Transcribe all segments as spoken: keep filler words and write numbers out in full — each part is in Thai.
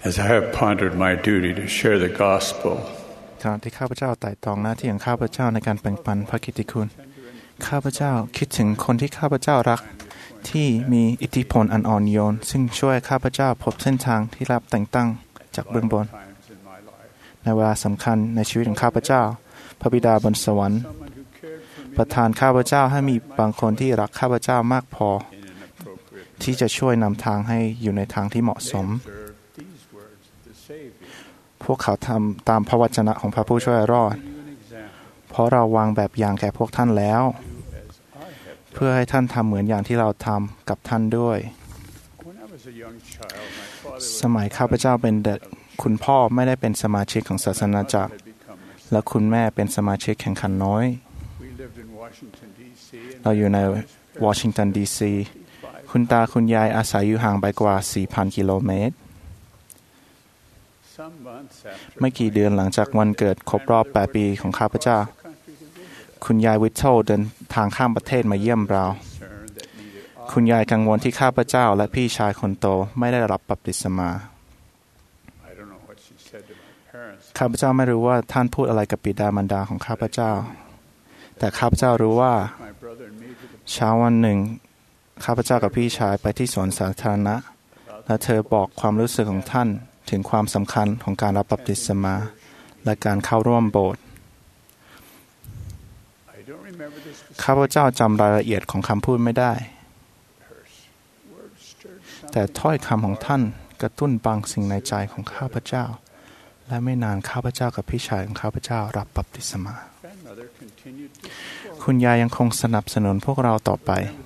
As I have pondered my duty to share the gospel, ขณะที่ข้าพเจ้าไต่ตรองหน้าที่ของข้าพเจ้าในการแบ่งปันพระกิตติคุณข้าพเจ้าคิดถึงคนที่ข้าพเจ้ารักที่มีอิทธิพลอันอ่อนโยนซึ่งช่วยข้าพเจ้าพบเส้นทางที่รับแต่งตั้งจากเบื้องบนในเวลาสำคัญในชีวิตของข้าพเจ้าพระบิดาบนสวรรค์ประทานข้าพเจ้าให้มีบางคนที่รักข้าพเจ้ามากพอที่จะช่วยนำทางให้อยู่ในทางที่เหมาะสมพวกเขาทำตามพระวจนะของพระผู้ช่วยรอดเพราะเราวางแบบอย่างแก่พวกท่านแล้วเพื่อให้ท่านทำเหมือนอย่างที่เราทำกับท่านด้วยสมัยข้าพเจ้าเป็นเด็กคุณพ่อไม่ได้เป็นสมาชิกของศาสนาจักรและคุณแม่เป็นสมาชิกแข่งขันน้อยเราอยู่ในวอชิงตันดีซีคุณตาคุณยายอาศัยอยู่ห่างไปกว่า สี่พัน กิโลเมตรไม่กี่เดือนหลังจากวันเกิดครบรอบแปดปีของข้าพเจ้าคุณยายวิทเทิลเดินทางข้ามประเทศมาเยี่ยมเราคุณยายกังวลที่ข้าพเจ้าและพี่ชายคนโตไม่ได้รับบัพติศมาข้าพเจ้าไม่รู้ว่าท่านพูดอะไรกับบิดามารดาของข้าพเจ้าแต่ข้าพเจ้ารู้ว่าเช้าวันหนึ่งข้าพเจ้ากับพี่ชายไปที่สวนสาธารณะและเธอบอกความรู้สึกของท่านถึงความสำคัญของการรับบัพติศมาและการเข้าร่วมโบสถ์ข้าพเจ้าจำรายละเอียดของคำพูดไม่ได้แต่ถ้อยคำของท่านกระตุ้นบางสิ่งในใจของข้าพเจ้าและไม่นานข้าพเจ้ากับพี่ชายของข้าพเจ้ารับบัพติศมาคุณยายยังคงสนับสนุนพวกเราต่อไป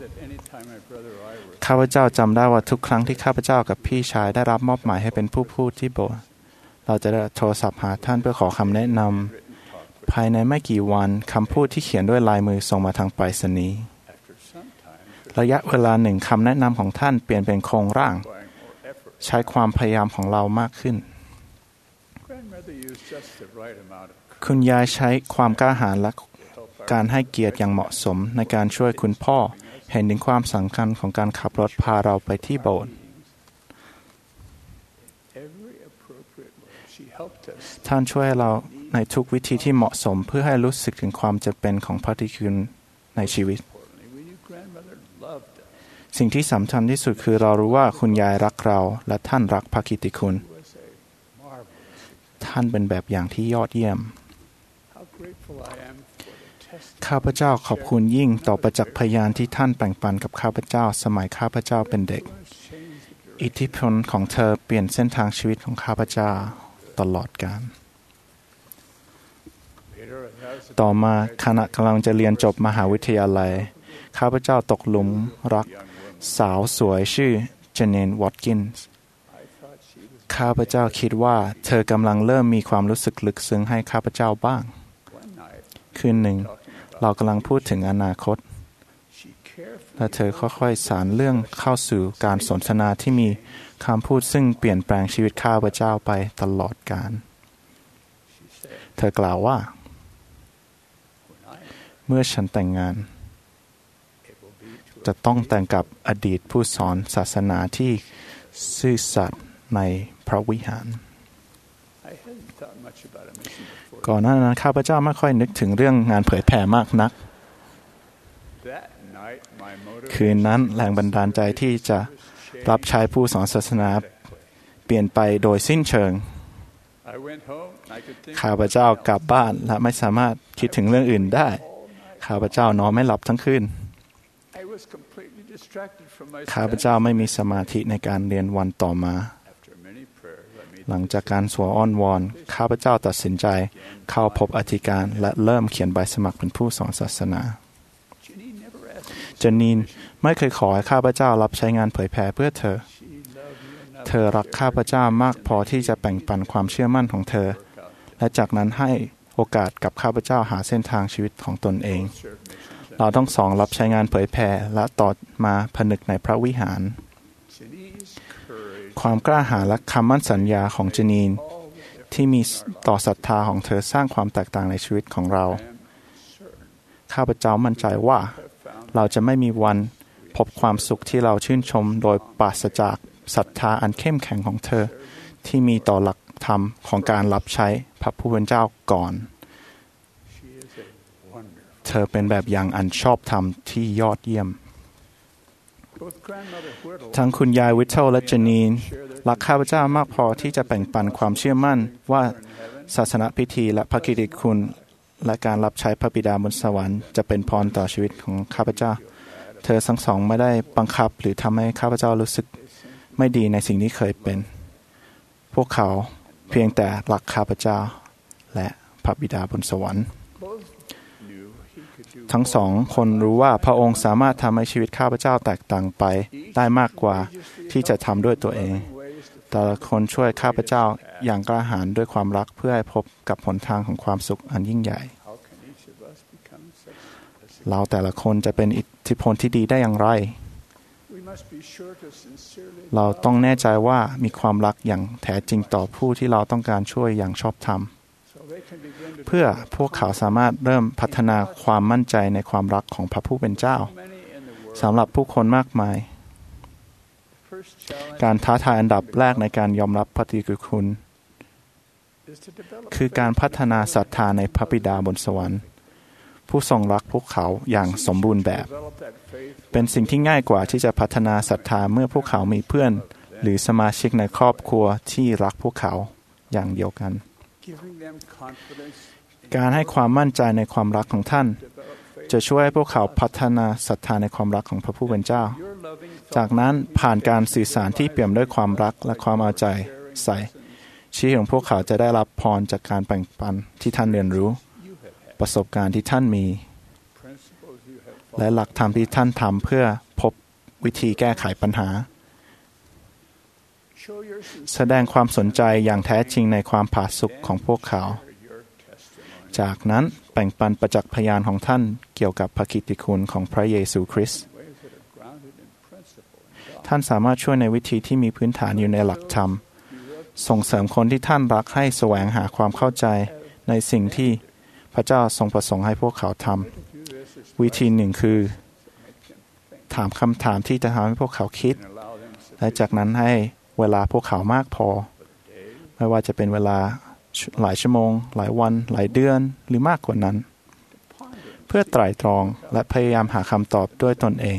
ข้าพเจ้าจำได้ว่าทุกครั้งที่ข้าพเจ้ากับพี่ชายได้รับมอบหมายให้เป็นผู้พูดที่โบสถ์เราจะได้โทรศัพท์หาท่านเพื่อขอคำแนะนำภายในไม่กี่วันคำพูดที่เขียนด้วยลายมือส่งมาทางไปรษณีย์ระยะเวลาหนึ่งคำแนะนำของท่านเปลี่ยนเป็นโครงร่างใช้ความพยายามของเรามากขึ้นคุณยายใช้ความกล้าหาญและการให้เกียรติอย่างเหมาะสมในการช่วยคุณพ่อเห็นถึงความสำคัญของการขับรถพาเราไปที่โบสถ์ท่านช่วยเราในทุกวิธีที่เหมาะสมเพื่อให้รู้สึกถึงความจำเป็นของพระกิตติคุณในชีวิตสิ่งที่สำคัญที่สุดคือเรารู้ว่าคุณยายรักเราและท่านรักพระกิตติคุณท่านเป็นแบบอย่างที่ยอดเยี่ยมข้าพเจ้าขอบคุณยิ่งต่อประจักษ์พยานที่ท่านแบ่งปันกับข้าพเจ้าสมัยข้าพเจ้าเป็นเด็กอิทธิพลของเธอเปลี่ยนเส้นทางชีวิตของข้าพเจ้าตลอดกาลต่อมาขณะกำลังจะเรียนจบมหาวิทยาลัยข้าพเจ้าตกหลุมรักสาวสวยชื่อเจเนนวอตกินส์ข้าพเจ้าคิดว่าเธอกำลังเริ่มมีความรู้สึกลึกซึ้งให้ข้าพเจ้าบ้างคืนหนึ่งเรากำลังพูดถึงอนาคตและเธอค่อยๆสานเรื่องเข้าสู่การสนทนาที่มีคำพูดซึ่งเปลี่ยนแปลงชีวิตข้าพเจ้าไปตลอดกาลเธอกล่าวว่าเมื่อฉันแต่งงานจะต้องแต่งกับอดีตผู้สอนศาสนาที่ซื่อสัตย์ในพระวิหารก่อนหน้านั้นข้าพเจ้าไม่ค่อยนึกถึงเรื่องงานเผยแผ่มากนักคืนนั้นแรงบันดาลใจที่จะรับใช้ผู้สอนศาสนาเปลี่ยนไปโดยสิ้นเชิงข้าพเจ้ากลับบ้านและไม่สามารถคิดถึงเรื่องอื่นได้ข้าพเจ้านอนไม่หลับทั้งคืนข้าพเจ้าไม่มีสมาธิในการเรียนวันต่อมาหลังจากการสวดอ้อนวอนข้าพเจ้าตัดสินใจเข้าพบอธิการและเริ่มเขียนใบสมัครเป็นผู้สอนศาสนาเจนนีนไม่เคยขอให้ข้าพเจ้ารับใช้งานเผยแผ่เพื่อเธอเธอรักข้าพเจ้ามากพอที่จะแบ่งปันความเชื่อมั่นของเธอและจากนั้นให้โอกาสกับข้าพเจ้าหาเส้นทางชีวิตของตนเองเราต้องสองรับใช้งานเผยแผ่และต่อมาผนึกในพระวิหารความกล้าหาญและคำมั่นสัญญาของเจนีนที่มีต่อศรัทธาของเธอสร้างความแตกต่างในชีวิตของเราข้าพเจ้ามั่นใจว่าเราจะไม่มีวันพบความสุขที่เราชื่นชมโดยปราศจากศรัทธาอันเข้มแข็งของเธอที่มีต่อหลักธรรมของการรับใช้พระผู้เป็นเจ้าก่อนเธอเป็นแบบอย่างอันชอบธรรมที่ยอดเยี่ยมทั้งคุณยายวิทเทิลและเจนีนรักข้าพเจ้ามากพอที่จะแบ่งปันความเชื่อมั่นว่าศาสนพิธีและพระกิตติคุณและการรับใช้พระบิดาบนสวรรค์จะเป็นพรต่อชีวิตของข้าพเจ้าเธอทั้งสองไม่ได้บังคับหรือทำให้ข้าพเจ้ารู้สึกไม่ดีในสิ่งที่เคยเป็นพวกเขาเพียงแต่รักข้าพเจ้าและพระบิดาบนสวรรค์ทั้งสองคนรู้ว่าพระองค์สามารถทำให้ชีวิตข้าพเจ้าแตกต่างไปได้มากกว่าที่จะทำด้วยตัวเองแต่ละคนช่วยข้าพเจ้าอย่างกล้าหาญด้วยความรักเพื่อให้พบกับหนทางของความสุขอันยิ่งใหญ่เราแต่ละคนจะเป็นอิทธิพลที่ดีได้อย่างไรเราต้องแน่ใจว่ามีความรักอย่างแท้จริงต่อผู้ที่เราต้องการช่วยอย่างชอบธรรมเพื่อพวกเขาสามารถเริ่มพัฒนาความมั่นใจในความรักของพระผู้เป็นเจ้าสำหรับผู้คนมากมายการท้าทายอันดับแรกในการยอมรับพระกิตติคุณคือการพัฒนาศรัทธาในพระบิดาบนสวรรค์ผู้ทรงรักพวกเขาอย่างสมบูรณ์แบบเป็นสิ่งที่ง่ายกว่าที่จะพัฒนาศรัทธาเมื่อพวกเขามีเพื่อนหรือสมาชิกในครอบครัวที่รักพวกเขาอย่างเดียวกันการให้ความมั่นใจในความรักของท่านจะช่วยให้พวกเขาพัฒนาศรัทธาในความรักของพระผู้เป็นเจ้าจากนั้นผ่านการสื่อสารที่เปี่ยมด้วยความรักและความเอาใจใส่ชีวิตของพวกเขาจะได้รับพรจากการแบ่งปันที่ท่านเรียนรู้ประสบการณ์ที่ท่านมีและหลักธรรมที่ท่านทำเพื่อพบวิธีแก้ไขปัญหาแสดงความสนใจอย่างแท้จริงในความผาสุกของพวกเขาจากนั้นแบ่งปันประจักษ์พยานของท่านเกี่ยวกับพระกิตติคุณของพระเยซูคริสต์ท่านสามารถช่วยในวิธีที่มีพื้นฐานอยู่ในหลักธรรมส่งเสริมคนที่ท่านรักให้แสวงหาความเข้าใจในสิ่งที่พระเจ้าทรงประสงค์ให้พวกเขาทำวิธีหนึ่งคือถามคำถามที่จะทำให้พวกเขาคิดและจากนั้นให้เวลาพวกเขามากพอไม่ว่าจะเป็นเวลาหลายชั่วโมงหลายวันหลายเดือนหรือมากกว่านั้นเพื่อไตร่ตรองและพยายามหาคำตอบด้วยตนเอง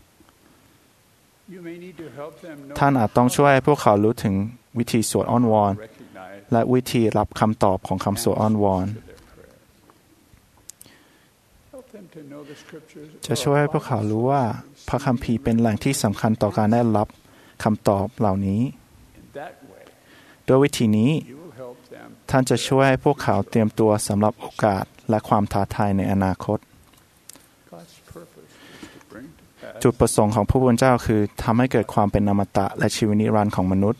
ท่านอาจต้องช่วยให้พวกเขารู้ถึงวิธีสวดอ้อนวอนและวิธีรับคำตอบของคำสวดอ้อนวอนจะช่วยให้พวกเขารู้ว่าพระคัมภีร์เป็นแหล่งที่สำคัญต่อการได้รับคำตอบเหล่านี้โดยวิธีนี้ท่านจะช่วยให้พวกเขาเตรียมตัวสำหรับโอกาสและความท้าทายในอนาคตจุดประสงค์ของพระผู้เป็นเจ้าคือทำให้เกิดความเป็นอมตะและชีวิตนิรันดร์ของมนุษย์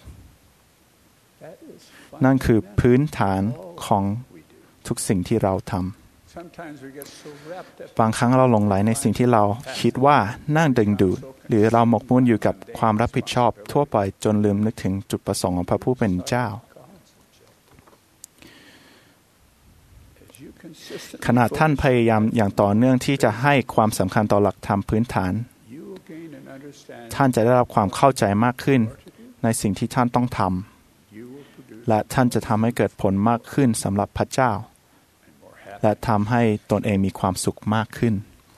นั่นคือพื้นฐานของทุกสิ่งที่เราทำบางครั้งเราหลงไหลในสิ่งที่เราคิดว่าน่าดึงดูดหรือเราหมกมุ่นอยู่กับความรับผิดชอบทั่วไปจนลืมนึกถึงจุดประสงค์ของพระผู้เป็นเจ้าขณะท่านพยายามอย่างต่อเนื่องที่จะให้ความสำคัญต่อหลักธรรมพื้นฐานท่านจะได้รับความเข้าใจมากขึ้นในสิ่งที่ท่านต้องทำและท่านจะทำให้เกิดผลมากขึ้นสำหรับพระเจ้าและทำให้ตนเองมีความสุขมากขึ้น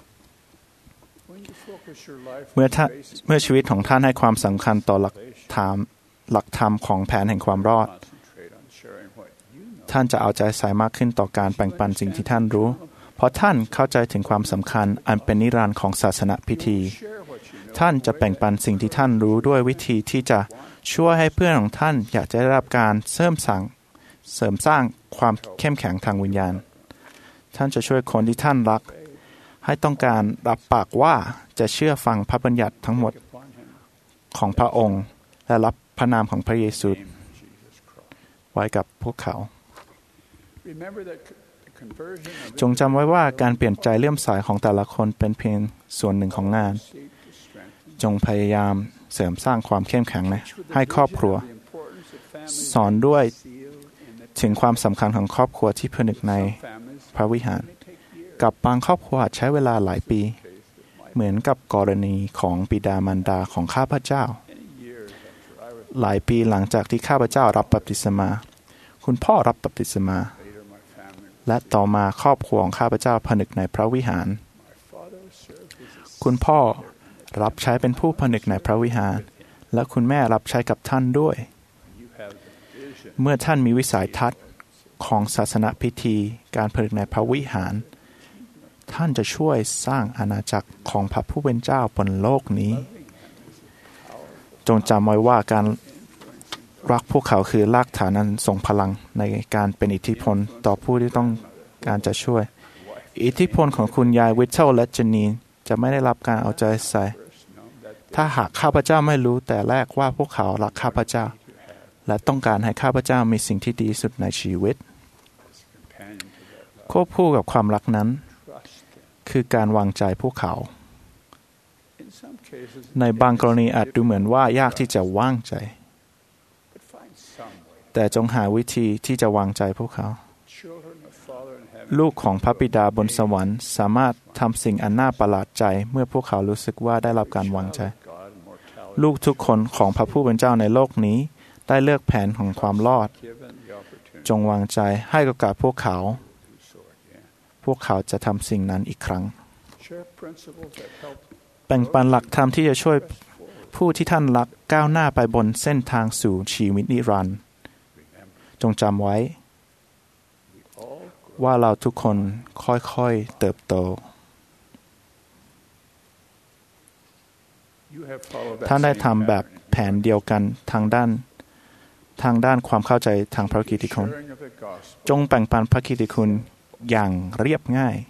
เมื่อเมื่อชีวิตของท่านให้ความสำคัญต่อหลักธรรมหลักธรรมของแผนแห่งความรอดท่านจะเอาใจใส่มากขึ้นต่อการแบ่งปันสิ่งที่ท่านรู้เพราะท่านเข้าใจถึงความสำคัญอันเป็นนิรันดร์ของศาสนพิธีท่านจะแบ่งปันสิ่งที่ท่านรู้ด้วยวิธีที่จะช่วยให้เพื่อนของท่านอยากจะได้รับการเสริมสร้างเสริมสร้างความเข้มแข็งทางวิญญาณท่านจะช่วยคนที่ท่านรักให้ต้องการรับปากว่าจะเชื่อฟังพระบัญญัติทั้งหมดของพระองค์และรับพระนามของพระเยซูไว้กับพวกเขาจงจำไว้ว่าการเปลี่ยนใจเลื่อมใสของแต่ละคนเป็นเพียงส่วนหนึ่งของงานจงพยายามเสริมสร้างความเข้มแข็งนะให้ครอบครัวสอนด้วยถึงความสำคัญของครอบครัวที่ผนึกในพระวิหารกับบางครอบครัวใช้เวลาหลายปีเหมือนกับกรณีของบิดามารดาของข้าพเจ้าหลายปีหลังจากที่ข้าพเจ้ารับบัพติศมาคุณพ่อรับบัพติศมาและต่อมาครอบครัวของข้าพเจ้าผนึกในพระวิหารคุณพ่อรับใช้เป็นผู้ผนึกในพระวิหารและคุณแม่รับใช้กับท่านด้วยเมื่อท่านมีวิสัยทัศน์ของศาสนพิธีการผนึกในพระวิหารท่านจะช่วยสร้างอาณาจักรของพระผู้เป็นเจ้าบนโลกนี้จงจำไว้ว่าการรักพวกเขาคือรากฐานอันทรงพลังในการเป็นอิทธิพลต่อผู้ที่ต้องการจะช่วยอิทธิพลของคุณยายวิทเทิลและเจนีนจะไม่ได้รับการเอาใจใส่ถ้าหากข้าพเจ้าไม่รู้แต่แรกว่าพวกเขารักข้าพเจ้าและต้องการให้ข้าพเจ้ามีสิ่งที่ดีสุดในชีวิตควบคู่กับความรักนั้นคือการวางใจพวกเขาในบางกรณีอาจดูเหมือนว่ายากที่จะวางใจแต่จงหาวิธีที่จะวางใจพวกเขาลูกของพระบิดาบนสวรรค์สามารถทำสิ่งอันน่าประหลาดใจเมื่อพวกเขารู้สึกว่าได้รับการวางใจลูกทุกคนของพระผู้เป็นเจ้าในโลกนี้ได้เลือกแผนของความรอดจงวางใจให้โอกาสพวกเขาพวกเขาจะทำสิ่งนั้นอีกครั้งแบ่งปันหลักธรรมที่จะช่วยผู้ที่ท่านรักก้าวหน้าไปบนเส้นทางสู่ชีวิตนิรันดร์จงจำไว้ว่าเราทุกคนค่อยๆเติบโตท่านได้ทำแบบแผนเดียวกันทางด้านทางด้านความเข้าใจทางพระกิตติคุณจงแบ่งปันพระกิตติคุณอย่างเรียบง่าย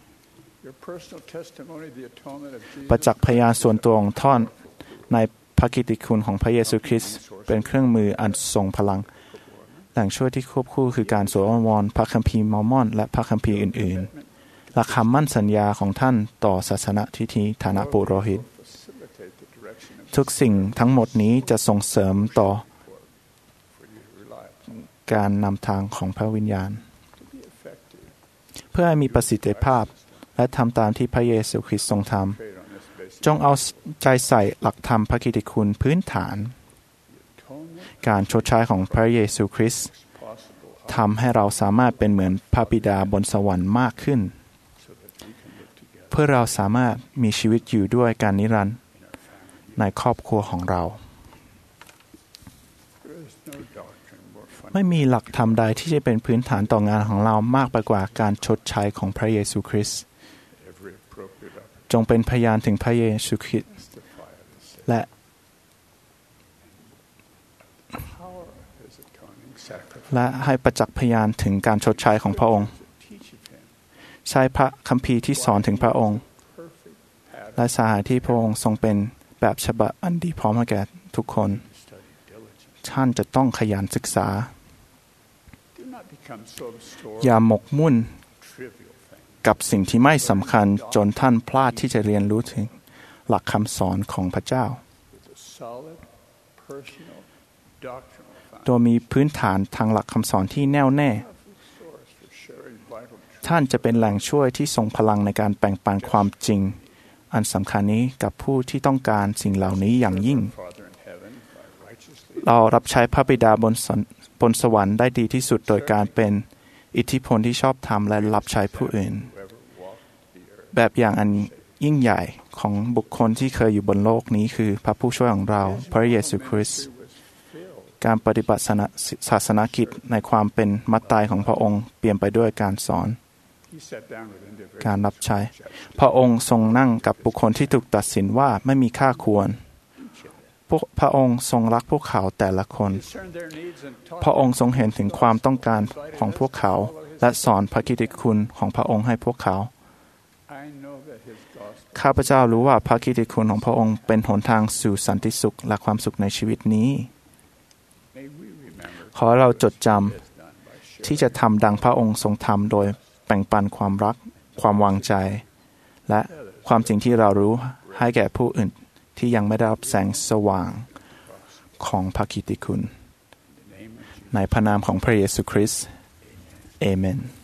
ประจักษ์พยานส่วนตัวของท่านในพระกิตติคุณของพระเยซูคริสต์เป็นเครื่องมืออันทรงพลังแหล่งช่วยที่ควบคู่คือการสวดอ้อนวอนพระคัมภีร์มอร์มอนและพระคัมภีร์อื่นๆและคำมั่นสัญญาของท่านต่อศาสนทิฏฐิฐานะปุโรหิตทุกสิ่งทั้งหมดนี้จะส่งเสริมต่อการนำทางของพระวิญญาณเพื่อให้มีประสิทธิภาพและทำตามที่พระเยซูคริสต์ทรงทำจงเอาใจใส่หลักธรรมพระกิตติคุณพื้นฐานการชดใช้ของพระเยซูคริสต์ทำให้เราสามารถเป็นเหมือนพระบิดาบนสวรรค์มากขึ้นเพื่อเราสามารถมีชีวิตอยู่ด้วยการนิรันดร์ในครอบครัวของเราไม่มีหลักธรรมใดที่จะเป็นพื้นฐานต่องานของเรามากไปกว่าการชดใช้ของพระเยซูคริสต์จงเป็นพยานถึงพระเยซูคริสต์และและให้ประจักษ์พยานถึงการชดใช้ของพระองค์ใช้พระคัมภีร์ที่สอนถึงพระองค์และสหายที่พระองค์ทรงเป็นแบบฉบับอันดีพร้อมให้แก่ทุกคนท่านจะต้องขยันศึกษาอย่าหมกมุ่นกับสิ่งที่ไม่สำคัญจนท่านพลาดที่จะเรียนรู้ถึงหลักคำสอนของพระเจ้าโดยมีพื้นฐานทางหลักคำสอนที่แน่วแน่ท่านจะเป็นแหล่งช่วยที่ทรงพลังในการแบ่งปันความจริงอันสำคัญนี้กับผู้ที่ต้องการสิ่งเหล่านี้อย่างยิ่งเรารับใช้พระบิดาบนบนสวรรค์ได้ดีที่สุดโดยการเป็นอิทธิพลที่ชอบธรรมและรับใช้ผู้อื่นแบบอย่างอันยิ่งใหญ่ของบุคคลที่เคยอยู่บนโลกนี้คือพระผู้ช่วยของเราพระเยซูคริสต์การปฏิบัติศาสนกิจในความเป็นมัตตายของพระองค์เปลี่ยนไปด้วยการสอนการรับใช้พระองค์ทรงนั่งกับบุคคลที่ถูกตัดสินว่าไม่มีค่าควรพระองค์ทรงรักพวกเขาแต่ละคนพระองค์ทรงเห็นถึงความต้องการของพวกเขาและสอนพระกิตติคุณของพระองค์ให้พวกเขาข้าพเจ้ารู้ว่าพระกิตติคุณของพระองค์เป็นหนทางสู่สันติสุขและความสุขในชีวิตนี้ขอเราจดจำที่จะทำดังพระองค์ทรงทำโดยแบ่งปันความรักความวางใจและความจริงที่เรารู้ให้แก่ผู้อื่นที่ยังไม่ได้รับแสงสว่างของพระกิตติคุณในพระนามของพระเยซูคริสต์เอเมน